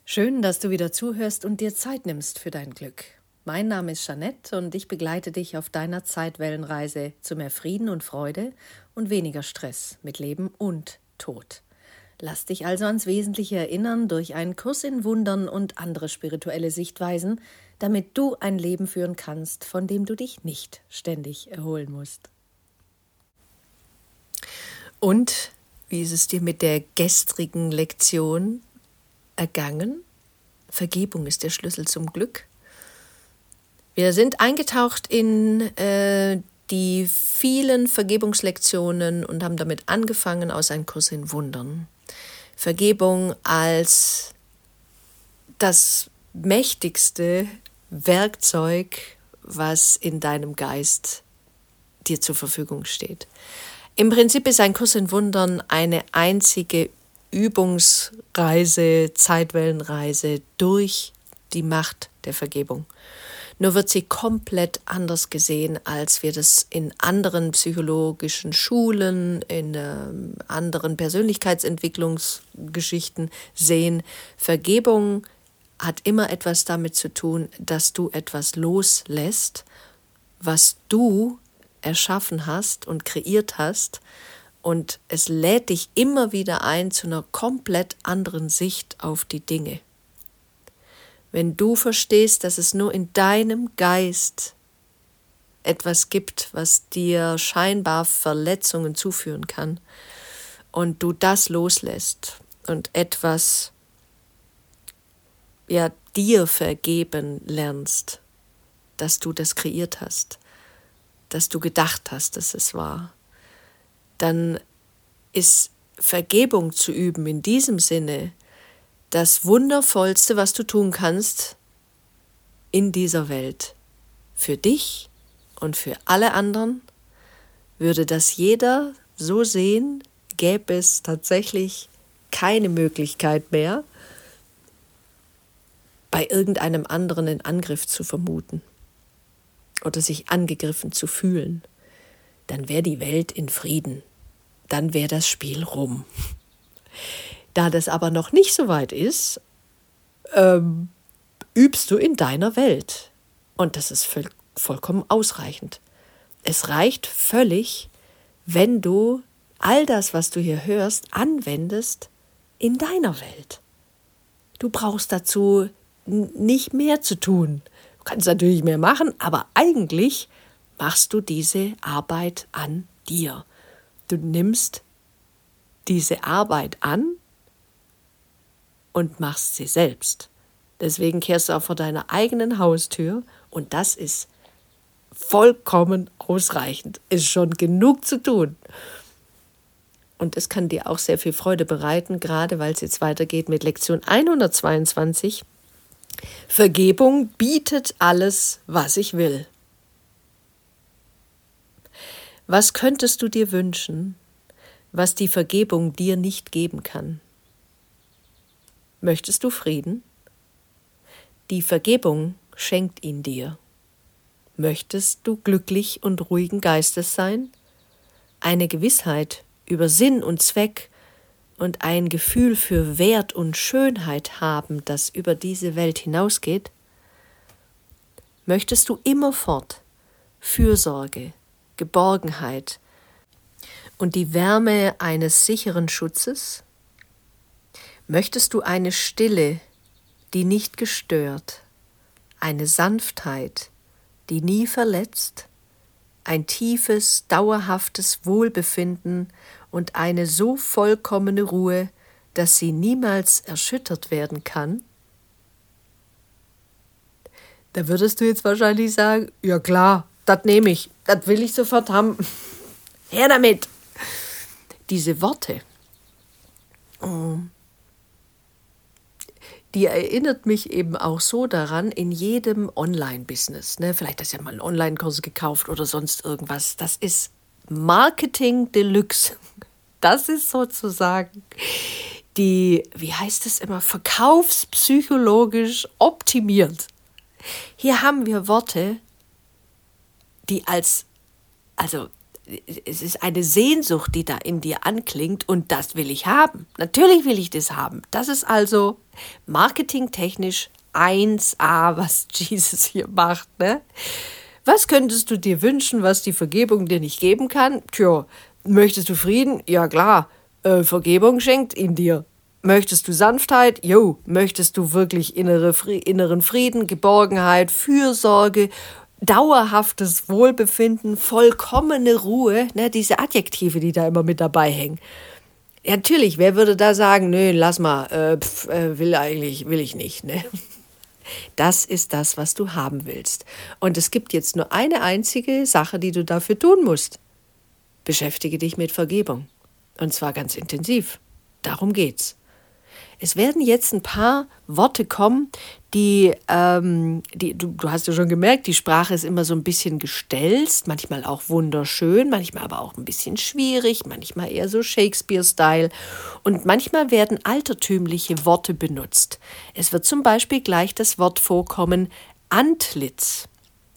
Schön, dass du wieder zuhörst und dir Zeit nimmst für dein Glück. Mein Name ist Jeanette und ich begleite dich auf deiner Zeitwellenreise zu mehr Frieden und Freude und weniger Stress mit Leben und Tod. Lass dich also ans Wesentliche erinnern durch einen Kurs in Wundern und andere spirituelle Sichtweisen, damit du ein Leben führen kannst, von dem du dich nicht ständig erholen musst. Und wie ist es dir mit der gestrigen Lektion ergangen? Vergebung ist der Schlüssel zum Glück. Wir sind eingetaucht in die vielen Vergebungslektionen und haben damit angefangen aus einem Kurs in Wundern. Vergebung als das mächtigste Werkzeug, was in deinem Geist dir zur Verfügung steht. Im Prinzip ist ein Kurs in Wundern eine einzige Übungsreise, Zeitwellenreise durch die Macht der Vergebung. Nur wird sie komplett anders gesehen, als wir das in anderen psychologischen Schulen, in anderen Persönlichkeitsentwicklungsgeschichten sehen. Vergebung hat immer etwas damit zu tun, dass du etwas loslässt, was du erschaffen hast und kreiert hast. Und es lädt dich immer wieder ein zu einer komplett anderen Sicht auf die Dinge. Wenn du verstehst, dass es nur in deinem Geist etwas gibt, was dir scheinbar Verletzungen zuführen kann, und du das loslässt und etwas dir vergeben lernst, dass du das kreiert hast, dass du gedacht hast, dass es war, dann ist Vergebung zu üben in diesem Sinne das Wundervollste, was du tun kannst in dieser Welt. Für dich und für alle anderen. Würde das jeder so sehen, gäbe es tatsächlich keine Möglichkeit mehr, bei irgendeinem anderen einen Angriff zu vermuten oder sich angegriffen zu fühlen. Dann wäre die Welt in Frieden. Dann wäre das Spiel rum. Da das aber noch nicht so weit ist, übst du in deiner Welt. Und das ist vollkommen ausreichend. Es reicht völlig, wenn du all das, was du hier hörst, anwendest in deiner Welt. Du brauchst dazu nicht mehr zu tun. Du kannst natürlich mehr machen, aber eigentlich machst du diese Arbeit an dir. Du nimmst diese Arbeit an und machst sie selbst. Deswegen kehrst du auch vor deiner eigenen Haustür und das ist vollkommen ausreichend. Ist schon genug zu tun. Und es kann dir auch sehr viel Freude bereiten, gerade weil es jetzt weitergeht mit Lektion 122. Vergebung bietet alles, was ich will. Was könntest du dir wünschen, was die Vergebung dir nicht geben kann? Möchtest du Frieden? Die Vergebung schenkt ihn dir. Möchtest du glücklich und ruhigen Geistes sein? Eine Gewissheit über Sinn und Zweck und ein Gefühl für Wert und Schönheit haben, das über diese Welt hinausgeht? Möchtest du immerfort Fürsorge, Geborgenheit und die Wärme eines sicheren Schutzes? Möchtest du eine Stille, die nicht gestört, eine Sanftheit, die nie verletzt, ein tiefes, dauerhaftes Wohlbefinden und eine so vollkommene Ruhe, dass sie niemals erschüttert werden kann? Da würdest du jetzt wahrscheinlich sagen, ja klar, das nehme ich, das will ich sofort haben. Her damit! Diese Worte, die erinnert mich eben auch so daran in jedem Online-Business. Vielleicht hast du ja mal einen Online-Kurs gekauft oder sonst irgendwas. Das ist Marketing Deluxe. Das ist sozusagen die, wie heißt es immer, verkaufspsychologisch optimiert. Hier haben wir Worte, die es ist eine Sehnsucht, die da in dir anklingt und das will ich haben. Natürlich will ich das haben. Das ist also marketingtechnisch 1A, was Jesus hier macht, ne? Was könntest du dir wünschen, was die Vergebung dir nicht geben kann? Tja, möchtest du Frieden? Ja klar, Vergebung schenkt ihn dir. Möchtest du Sanftheit? Jo. Möchtest du wirklich inneren Frieden, Geborgenheit, Fürsorge, dauerhaftes Wohlbefinden, vollkommene Ruhe, ne, diese Adjektive, die da immer mit dabei hängen. Ja, natürlich, wer würde da sagen, nö, lass mal, will ich nicht, ne? Das ist das, was du haben willst. Und es gibt jetzt nur eine einzige Sache, die du dafür tun musst. Beschäftige dich mit Vergebung. Und zwar ganz intensiv. Darum geht's. Es werden jetzt ein paar Worte kommen, du hast ja schon gemerkt, die Sprache ist immer so ein bisschen gestelzt, manchmal auch wunderschön, manchmal aber auch ein bisschen schwierig, manchmal eher so Shakespeare-Style und manchmal werden altertümliche Worte benutzt. Es wird zum Beispiel gleich das Wort vorkommen, Antlitz.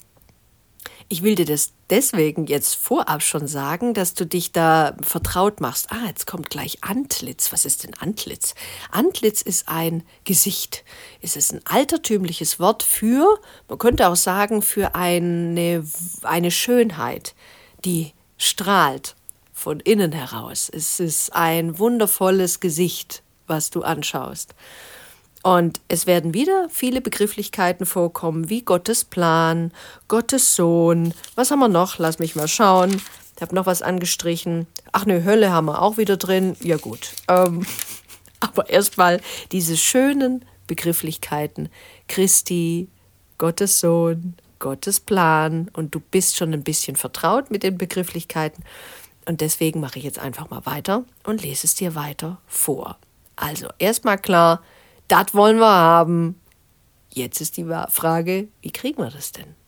Ich will dir das deswegen jetzt vorab schon sagen, dass du dich da vertraut machst. Jetzt kommt gleich Antlitz. Was ist denn Antlitz? Antlitz ist ein Gesicht. Es ist ein altertümliches Wort für, man könnte auch sagen, für eine Schönheit, die strahlt von innen heraus. Es ist ein wundervolles Gesicht, was du anschaust. Und es werden wieder viele Begrifflichkeiten vorkommen, wie Gottes Plan, Gottes Sohn. Was haben wir noch? Lass mich mal schauen. Ich habe noch was angestrichen. Ach ne, Hölle haben wir auch wieder drin. Ja gut. Aber erstmal diese schönen Begrifflichkeiten. Christi, Gottes Sohn, Gottes Plan. Und du bist schon ein bisschen vertraut mit den Begrifflichkeiten. Und deswegen mache ich jetzt einfach mal weiter und lese es dir weiter vor. Also erstmal klar, das wollen wir haben. Jetzt ist die Frage, wie kriegen wir das denn?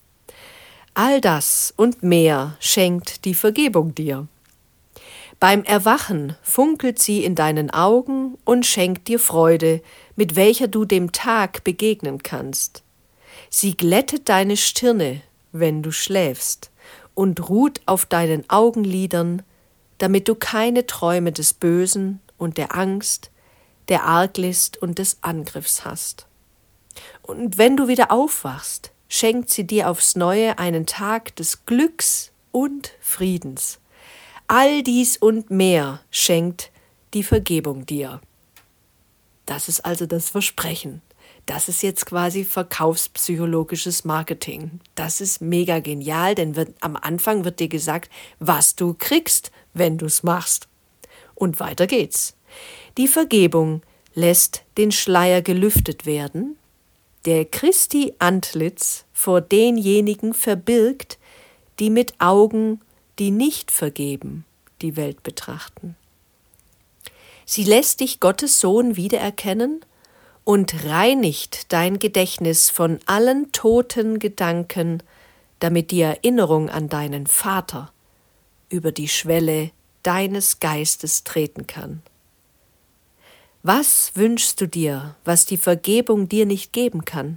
All das und mehr schenkt die Vergebung dir. Beim Erwachen funkelt sie in deinen Augen und schenkt dir Freude, mit welcher du dem Tag begegnen kannst. Sie glättet deine Stirne, wenn du schläfst, und ruht auf deinen Augenlidern, damit du keine Träume des Bösen und der Angst, der Arglist und des Angriffs hast. Und wenn du wieder aufwachst, schenkt sie dir aufs Neue einen Tag des Glücks und Friedens. All dies und mehr schenkt die Vergebung dir. Das ist also das Versprechen. Das ist jetzt quasi verkaufspsychologisches Marketing. Das ist mega genial, denn am Anfang wird dir gesagt, was du kriegst, wenn du es machst. Und weiter geht's. Die Vergebung lässt den Schleier gelüftet werden, der Christi Antlitz vor denjenigen verbirgt, die mit Augen, die nicht vergeben, die Welt betrachten. Sie lässt dich Gottes Sohn wiedererkennen und reinigt dein Gedächtnis von allen toten Gedanken, damit die Erinnerung an deinen Vater über die Schwelle deines Geistes treten kann. Was wünschst du dir, was die Vergebung dir nicht geben kann?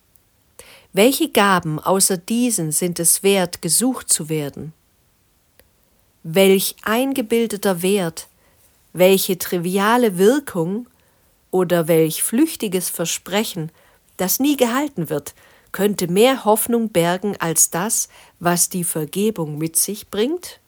Welche Gaben außer diesen sind es wert, gesucht zu werden? Welch eingebildeter Wert, welche triviale Wirkung oder welch flüchtiges Versprechen, das nie gehalten wird, könnte mehr Hoffnung bergen als das, was die Vergebung mit sich bringt?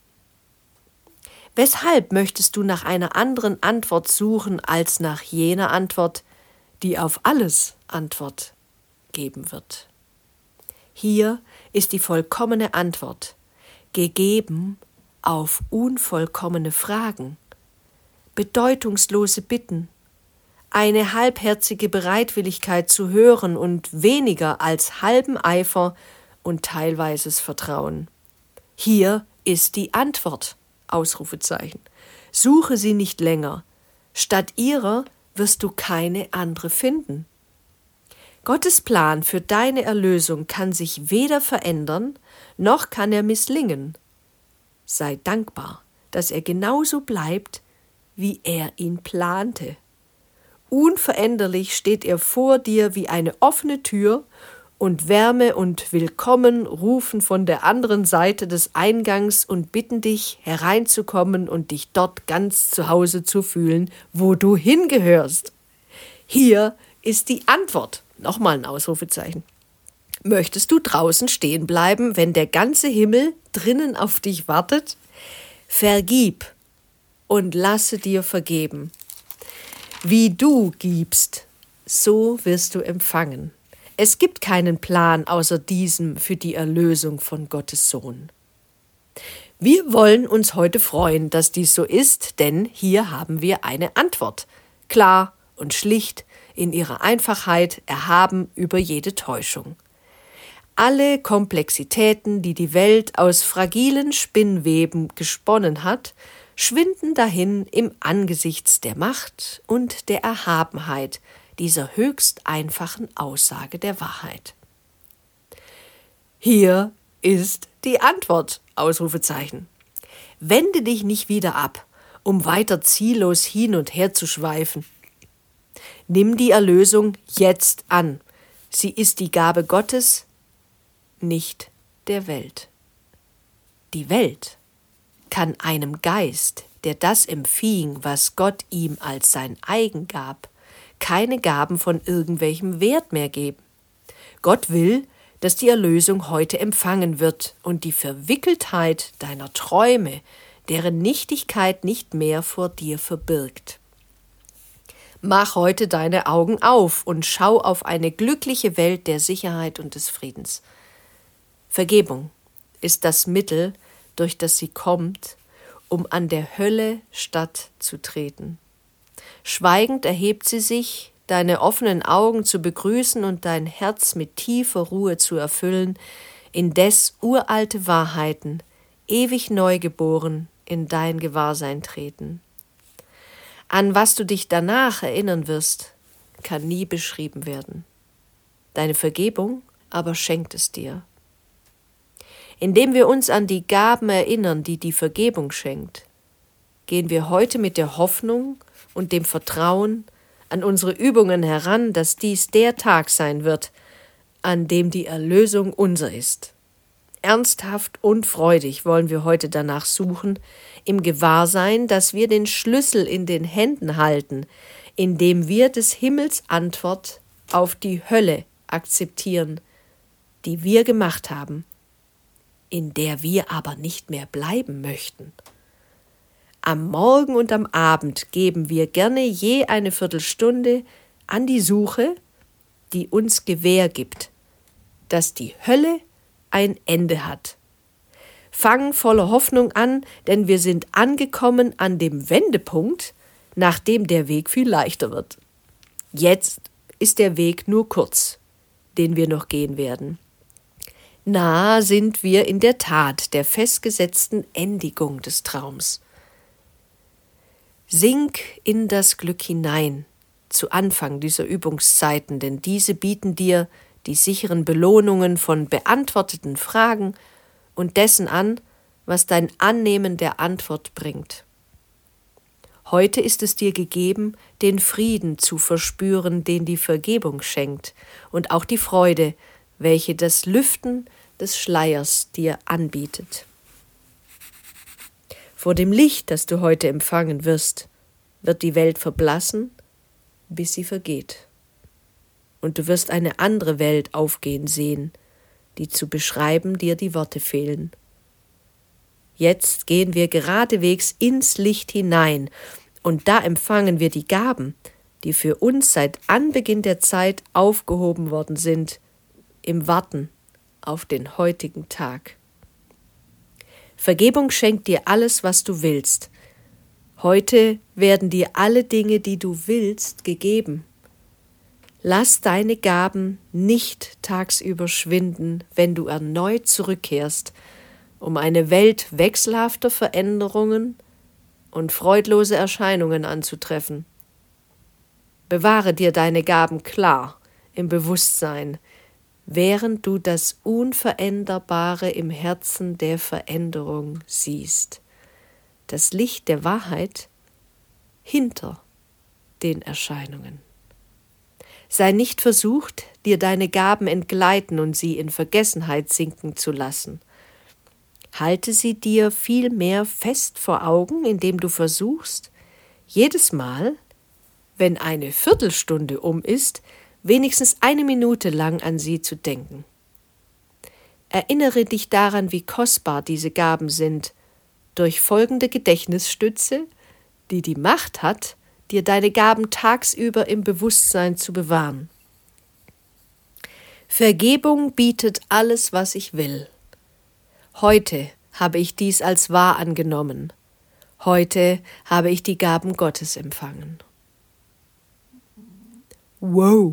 Weshalb möchtest du nach einer anderen Antwort suchen als nach jener Antwort, die auf alles Antwort geben wird? Hier ist die vollkommene Antwort, gegeben auf unvollkommene Fragen, bedeutungslose Bitten, eine halbherzige Bereitwilligkeit zu hören und weniger als halben Eifer und teilweises Vertrauen. Hier ist die Antwort. Ausrufezeichen. Suche sie nicht länger. Statt ihrer wirst du keine andere finden. Gottes Plan für deine Erlösung kann sich weder verändern, noch kann er misslingen. Sei dankbar, dass er genauso bleibt, wie er ihn plante. Unveränderlich steht er vor dir wie eine offene Tür und Wärme und Willkommen rufen von der anderen Seite des Eingangs und bitten dich, hereinzukommen und dich dort ganz zu Hause zu fühlen, wo du hingehörst. Hier ist die Antwort. Nochmal ein Ausrufezeichen. Möchtest du draußen stehen bleiben, wenn der ganze Himmel drinnen auf dich wartet? Vergib und lasse dir vergeben. Wie du gibst, so wirst du empfangen. Es gibt keinen Plan außer diesem für die Erlösung von Gottes Sohn. Wir wollen uns heute freuen, dass dies so ist, denn hier haben wir eine Antwort. Klar und schlicht, in ihrer Einfachheit, erhaben über jede Täuschung. Alle Komplexitäten, die die Welt aus fragilen Spinnweben gesponnen hat, schwinden dahin im Angesichts der Macht und der Erhabenheit dieser höchst einfachen Aussage der Wahrheit. Hier ist die Antwort, Ausrufezeichen. Wende dich nicht wieder ab, um weiter ziellos hin und her zu schweifen. Nimm die Erlösung jetzt an. Sie ist die Gabe Gottes, nicht der Welt. Die Welt kann einem Geist, der das empfing, was Gott ihm als sein eigen gab, keine Gaben von irgendwelchem Wert mehr geben. Gott will, dass die Erlösung heute empfangen wird und die Verwickeltheit deiner Träume, deren Nichtigkeit nicht mehr vor dir verbirgt. Mach heute deine Augen auf und schau auf eine glückliche Welt der Sicherheit und des Friedens. Vergebung ist das Mittel, durch das sie kommt, um an der Hölle stattzutreten. Schweigend erhebt sie sich, deine offenen Augen zu begrüßen und dein Herz mit tiefer Ruhe zu erfüllen, indes uralte Wahrheiten, ewig neugeboren, in dein Gewahrsein treten. An was du dich danach erinnern wirst, kann nie beschrieben werden. Deine Vergebung aber schenkt es dir. Indem wir uns an die Gaben erinnern, die die Vergebung schenkt, gehen wir heute mit der Hoffnung und dem Vertrauen an unsere Übungen heran, dass dies der Tag sein wird, an dem die Erlösung unser ist. Ernsthaft und freudig wollen wir heute danach suchen, im Gewahrsein, dass wir den Schlüssel in den Händen halten, indem wir des Himmels Antwort auf die Hölle akzeptieren, die wir gemacht haben, in der wir aber nicht mehr bleiben möchten. Am Morgen und am Abend geben wir gerne je eine Viertelstunde an die Suche, die uns Gewähr gibt, dass die Hölle ein Ende hat. Fang voller Hoffnung an, denn wir sind angekommen an dem Wendepunkt, nachdem der Weg viel leichter wird. Jetzt ist der Weg nur kurz, den wir noch gehen werden. Nahe sind wir in der Tat der festgesetzten Endigung des Traums. Sink in das Glück hinein, zu Anfang dieser Übungszeiten, denn diese bieten dir die sicheren Belohnungen von beantworteten Fragen und dessen an, was dein Annehmen der Antwort bringt. Heute ist es dir gegeben, den Frieden zu verspüren, den die Vergebung schenkt, und auch die Freude, welche das Lüften des Schleiers dir anbietet. Vor dem Licht, das du heute empfangen wirst, wird die Welt verblassen, bis sie vergeht. Und du wirst eine andere Welt aufgehen sehen, die zu beschreiben dir die Worte fehlen. Jetzt gehen wir geradewegs ins Licht hinein, und da empfangen wir die Gaben, die für uns seit Anbeginn der Zeit aufgehoben worden sind, im Warten auf den heutigen Tag. Vergebung schenkt dir alles, was du willst. Heute werden dir alle Dinge, die du willst, gegeben. Lass deine Gaben nicht tagsüber schwinden, wenn du erneut zurückkehrst, um eine Welt wechselhafter Veränderungen und freudlose Erscheinungen anzutreffen. Bewahre dir deine Gaben klar im Bewusstsein, während du das Unveränderbare im Herzen der Veränderung siehst, das Licht der Wahrheit hinter den Erscheinungen. Sei nicht versucht, dir deine Gaben entgleiten und sie in Vergessenheit sinken zu lassen. Halte sie dir vielmehr fest vor Augen, indem du versuchst, jedes Mal, wenn eine Viertelstunde um ist, wenigstens 1 Minute lang an sie zu denken. Erinnere dich daran, wie kostbar diese Gaben sind, durch folgende Gedächtnisstütze, die die Macht hat, dir deine Gaben tagsüber im Bewusstsein zu bewahren. Vergebung bietet alles, was ich will. Heute habe ich dies als wahr angenommen. Heute habe ich die Gaben Gottes empfangen. Wow!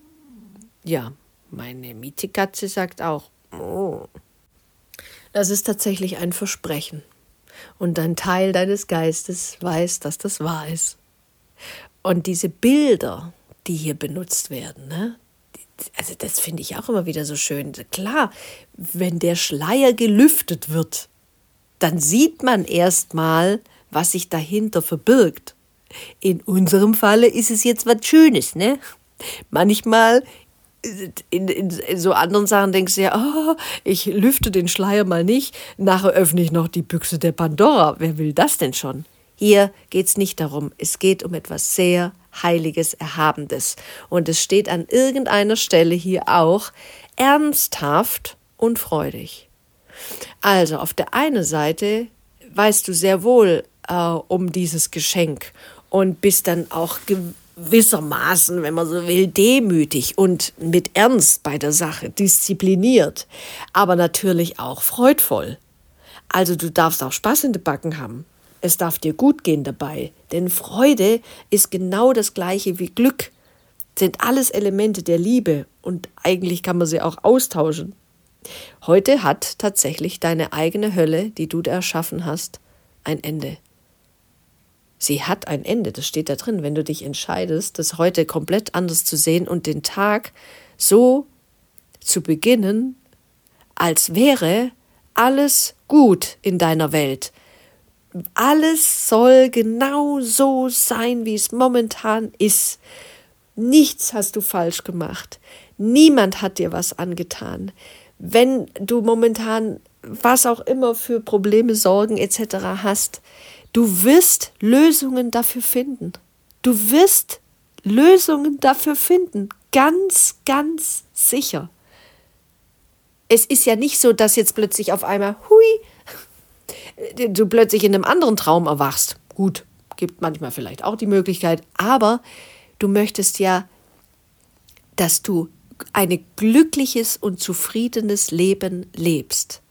Ja, meine Mietekatze sagt auch, oh. Das ist tatsächlich ein Versprechen. Und ein Teil deines Geistes weiß, dass das wahr ist. Und diese Bilder, die hier benutzt werden, ne? Also das finde ich auch immer wieder so schön. Klar, wenn der Schleier gelüftet wird, dann sieht man erstmal, was sich dahinter verbirgt. In unserem Falle ist es jetzt was Schönes, ne? Manchmal in so anderen Sachen denkst du ja, oh, ich lüfte den Schleier mal nicht, nachher öffne ich noch die Büchse der Pandora. Wer will das denn schon? Hier geht es nicht darum, es geht um etwas sehr Heiliges, Erhabendes. Und es steht an irgendeiner Stelle hier auch ernsthaft und freudig. Also auf der einen Seite weißt du sehr wohl um dieses Geschenk und bist dann auch gewissermaßen, wenn man so will, demütig und mit Ernst bei der Sache, diszipliniert, aber natürlich auch freudvoll. Also du darfst auch Spaß in den Backen haben. Es darf dir gut gehen dabei, denn Freude ist genau das Gleiche wie Glück, sind alles Elemente der Liebe und eigentlich kann man sie auch austauschen. Heute hat tatsächlich deine eigene Hölle, die du erschaffen hast, ein Ende. Sie hat ein Ende, das steht da drin, wenn du dich entscheidest, das heute komplett anders zu sehen und den Tag so zu beginnen, als wäre alles gut in deiner Welt. Alles soll genau so sein, wie es momentan ist. Nichts hast du falsch gemacht. Niemand hat dir was angetan. Wenn du momentan was auch immer für Probleme, Sorgen etc. hast, du wirst Lösungen dafür finden. Du wirst Lösungen dafür finden. Ganz, ganz sicher. Es ist ja nicht so, dass jetzt plötzlich auf einmal, du plötzlich in einem anderen Traum erwachst. Gut, gibt manchmal vielleicht auch die Möglichkeit, aber du möchtest ja, dass du ein glückliches und zufriedenes Leben lebst.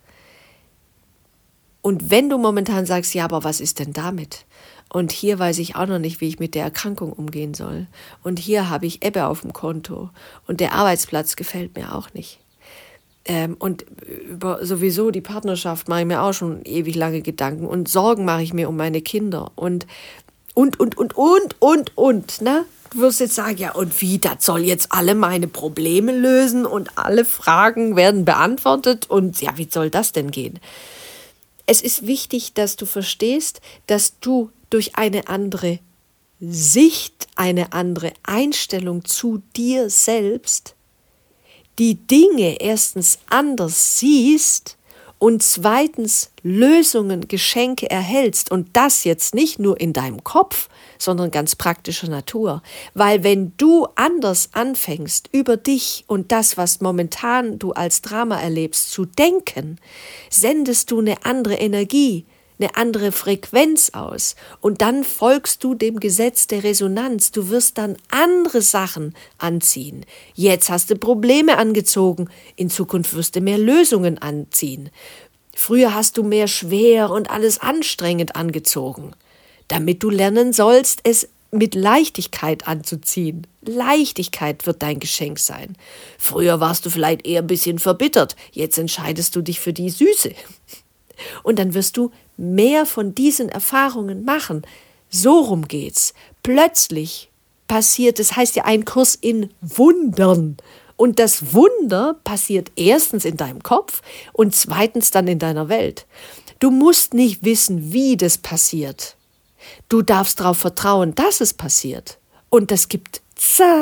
Und wenn du momentan sagst, ja, aber was ist denn damit? Und hier weiß ich auch noch nicht, wie ich mit der Erkrankung umgehen soll. Und hier habe ich Ebbe auf dem Konto. Und der Arbeitsplatz gefällt mir auch nicht. Und über sowieso die Partnerschaft mache ich mir auch schon ewig lange Gedanken. Und Sorgen mache ich mir um meine Kinder. Und, ne? Du wirst jetzt sagen, ja, und wie, das soll jetzt alle meine Probleme lösen und alle Fragen werden beantwortet und ja, wie soll das denn gehen? Es ist wichtig, dass du verstehst, dass du durch eine andere Sicht, eine andere Einstellung zu dir selbst die Dinge erstens anders siehst und zweitens Lösungen, Geschenke erhältst und das jetzt nicht nur in deinem Kopf, sondern ganz praktischer Natur. Weil wenn du anders anfängst, über dich und das, was momentan du als Drama erlebst, zu denken, sendest du eine andere Energie, eine andere Frequenz aus und dann folgst du dem Gesetz der Resonanz. Du wirst dann andere Sachen anziehen. Jetzt hast du Probleme angezogen, in Zukunft wirst du mehr Lösungen anziehen. Früher hast du mehr schwer und alles anstrengend angezogen, damit du lernen sollst, es mit Leichtigkeit anzuziehen. Leichtigkeit wird dein Geschenk sein. Früher warst du vielleicht eher ein bisschen verbittert, jetzt entscheidest du dich für die Süße. Und dann wirst du mehr von diesen Erfahrungen machen. So rum geht's. Plötzlich passiert, das heißt ja ein Kurs in Wundern. Und das Wunder passiert erstens in deinem Kopf und zweitens dann in deiner Welt. Du musst nicht wissen, wie das passiert. Du darfst darauf vertrauen, dass es passiert. Und es gibt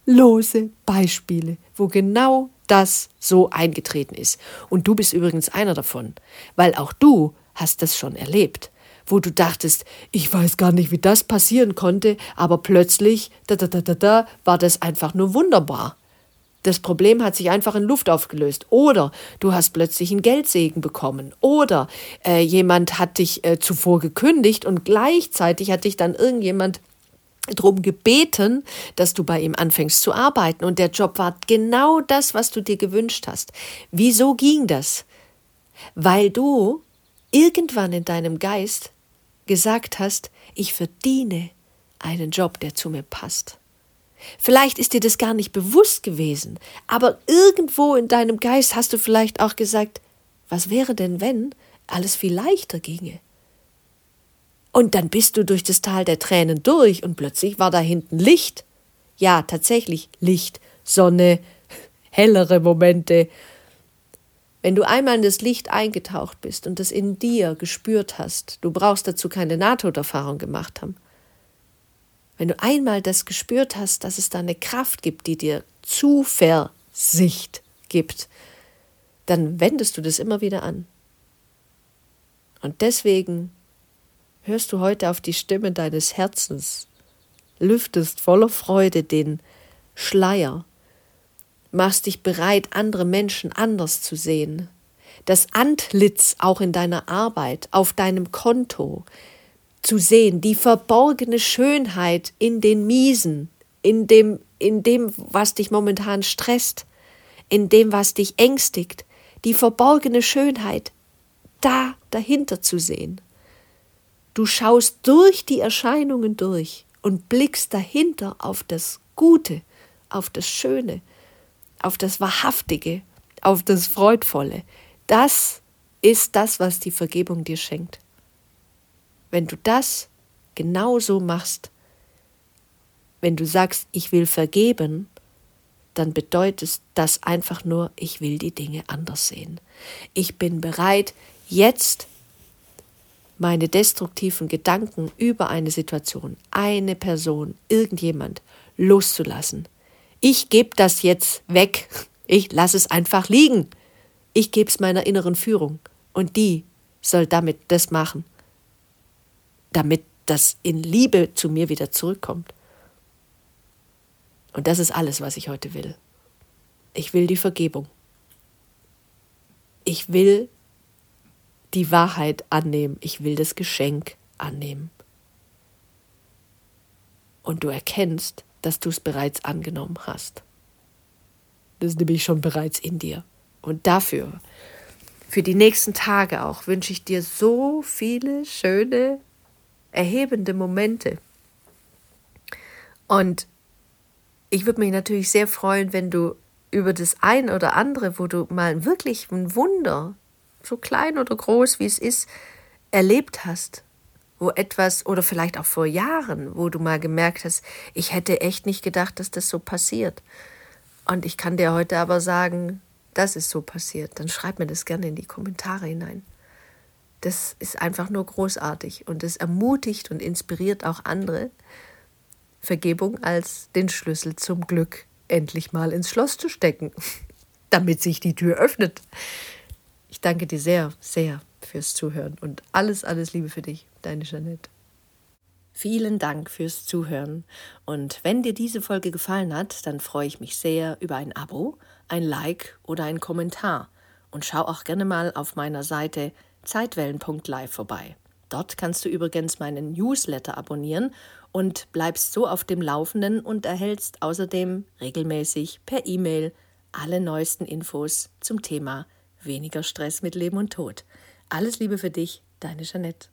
zahllose Beispiele, wo genau das so eingetreten ist. Und du bist übrigens einer davon, weil auch du hast das schon erlebt, wo du dachtest, ich weiß gar nicht, wie das passieren konnte, aber plötzlich war das einfach nur wunderbar. Das Problem hat sich einfach in Luft aufgelöst. Oder du hast plötzlich einen Geldsegen bekommen. Oder jemand hat dich zuvor gekündigt und gleichzeitig hat dich dann irgendjemand drum gebeten, dass du bei ihm anfängst zu arbeiten. Und der Job war genau das, was du dir gewünscht hast. Wieso ging das? Weil du irgendwann in deinem Geist gesagt hast, ich verdiene einen Job, der zu mir passt. Vielleicht ist dir das gar nicht bewusst gewesen, aber irgendwo in deinem Geist hast du vielleicht auch gesagt, was wäre denn, wenn alles viel leichter ginge? Und dann bist du durch das Tal der Tränen durch und plötzlich war da hinten Licht. Ja, tatsächlich Licht, Sonne, hellere Momente. Wenn du einmal in das Licht eingetaucht bist und das in dir gespürt hast, du brauchst dazu keine Nahtoderfahrung gemacht haben. Wenn du einmal das gespürt hast, dass es da eine Kraft gibt, die dir Zuversicht gibt, dann wendest du das immer wieder an. Und deswegen hörst du heute auf die Stimme deines Herzens, lüftest voller Freude den Schleier, machst dich bereit, andere Menschen anders zu sehen, das Antlitz auch in deiner Arbeit, auf deinem Konto zu sehen, die verborgene Schönheit in den Miesen, in dem, was dich momentan stresst, in dem, was dich ängstigt, die verborgene Schönheit da dahinter zu sehen. Du schaust durch die Erscheinungen durch und blickst dahinter auf das Gute, auf das Schöne, auf das Wahrhaftige, auf das Freudvolle. Das ist das, was die Vergebung dir schenkt. Wenn du das genauso machst, wenn du sagst, ich will vergeben, dann bedeutet das einfach nur, ich will die Dinge anders sehen. Ich bin bereit, jetzt meine destruktiven Gedanken über eine Situation, eine Person, irgendjemand loszulassen. Ich gebe das jetzt weg. Ich lasse es einfach liegen. Ich gebe es meiner inneren Führung und die soll damit das machen, damit das in Liebe zu mir wieder zurückkommt. Und das ist alles, was ich heute will. Ich will die Vergebung. Ich will die Wahrheit annehmen. Ich will das Geschenk annehmen. Und du erkennst, dass du es bereits angenommen hast. Das ist nämlich schon bereits in dir. Und dafür, für die nächsten Tage auch, wünsche ich dir so viele schöne, erhebende Momente. Und ich würde mich natürlich sehr freuen, wenn du über das ein oder andere, wo du mal wirklich ein Wunder, so klein oder groß wie es ist, erlebt hast, wo etwas, oder vielleicht auch vor Jahren, wo du mal gemerkt hast, ich hätte echt nicht gedacht, dass das so passiert. Und ich kann dir heute aber sagen, das ist so passiert. Dann schreib mir das gerne in die Kommentare hinein. Das ist einfach nur großartig und es ermutigt und inspiriert auch andere, Vergebung als den Schlüssel zum Glück endlich mal ins Schloss zu stecken, damit sich die Tür öffnet. Ich danke dir sehr, sehr fürs Zuhören und alles, alles Liebe für dich, deine Jeanette. Vielen Dank fürs Zuhören und wenn dir diese Folge gefallen hat, dann freue ich mich sehr über ein Abo, ein Like oder einen Kommentar und schau auch gerne mal auf meiner Seite zeitwellen.live vorbei. Dort kannst du übrigens meinen Newsletter abonnieren und bleibst so auf dem Laufenden und erhältst außerdem regelmäßig per E-Mail alle neuesten Infos zum Thema weniger Stress mit Leben und Tod. Alles Liebe für dich, deine Jeanette.